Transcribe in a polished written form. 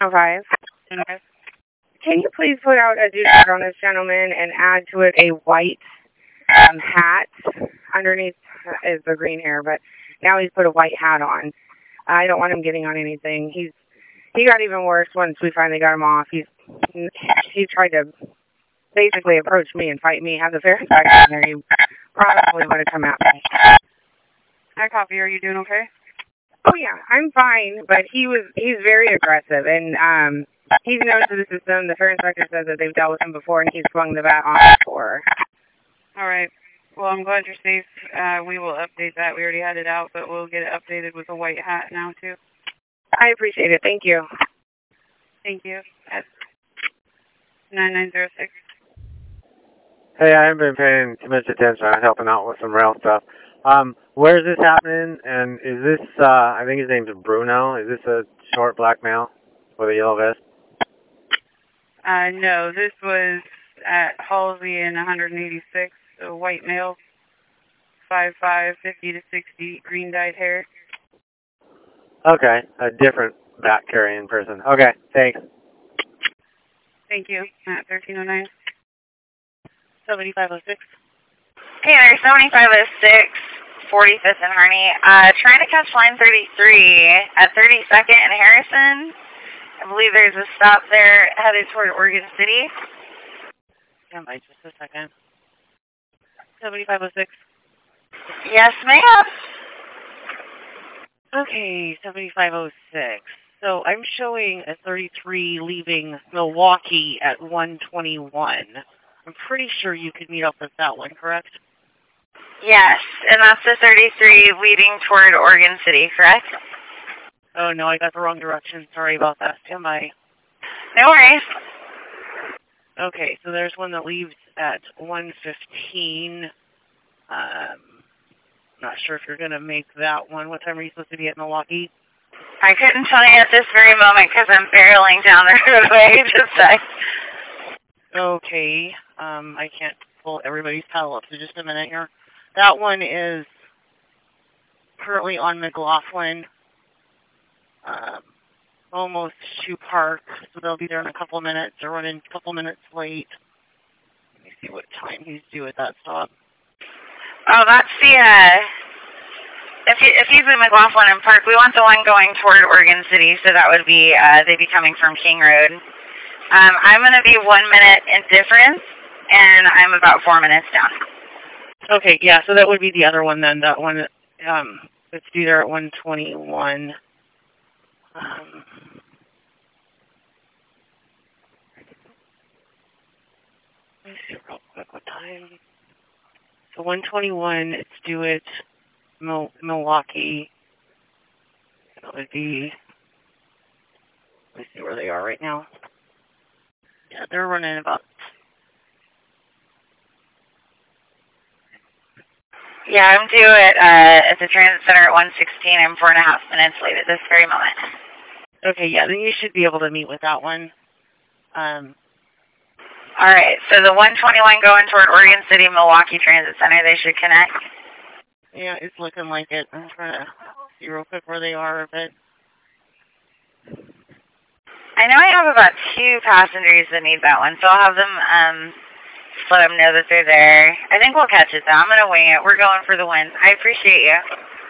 5. Okay. Can you please put out a due on this gentleman and add to it a white hat? Underneath is the green hair, but now he's put a white hat on. I don't want him getting on anything. He got even worse once we finally got him off. He tried to basically approach me and fight me. Have the fair side on there. He probably would have come at me. Hi, Coffee. Are you doing okay? Oh yeah, I'm fine, but he's very aggressive, and he's known to the system. The fair inspector says that they've dealt with him before, and he's swung the bat on before. All right. Well, I'm glad you're safe. We will update that. We already had it out, but we'll get it updated with a white hat now, too. I appreciate it. Thank you. Thank you. That's 9906. Hey, I haven't been paying too much attention. I'm helping out with some rail stuff. Where is this happening? And is this, I think his name's Bruno. Is this a short black male with a yellow vest? No, this was at Halsey in 186, a white male, 5'5", 50 to 60, green dyed hair. Okay, a different bat carrying person. Okay, thanks. Thank you. At 1309. 7506. Hey there, 7506, 45th and Harney. Trying to catch line 33 at 32nd and Harrison. I believe there's a stop there headed toward Oregon City. Stand by just a second. 7506. Yes, ma'am. Okay, 7506. So I'm showing a 33 leaving Milwaukee at 121. I'm pretty sure you could meet up with that one, correct? Yes, and that's the 33 leading toward Oregon City, correct? Oh, no, I got the wrong direction. Sorry about that. Stand by. No worries. Okay, so there's one that leaves at 1:15. Not sure if you're going to make that one. What time are you supposed to be at Milwaukee? I couldn't tell you at this very moment because I'm barreling down the roadway to say. Okay, I can't pull everybody's paddle up, so just a minute here. That one is currently on McLaughlin, almost to park, so they'll be there in a couple of minutes. They're running a couple minutes late. Let me see what time he's due at that stop. Oh, that's the, if he's in McLaughlin and Park, we want the one going toward Oregon City, so that would be, they'd be coming from King Road. I'm going to be 1 minute in difference, and I'm about 4 minutes down. Okay, yeah, so that would be the other one then, that one, it's due there at 121. Let me see real quick what time. So 121, it's due at Milwaukee. That would be, let me see where they are right now. Yeah, they're running about. Yeah, I'm due at the transit center at 1:16. I'm 4.5 minutes late at this very moment. Okay, yeah, then you should be able to meet with that one. All right, so the 121 going toward Oregon City, Milwaukee Transit Center, they should connect. Yeah, it's looking like it. I'm trying to see real quick where they are, but I know I have about 2 passengers that need that one, so I'll have them just let them know that they're there. I think we'll catch it, though. I'm going to wing it. We're going for the win. I appreciate you.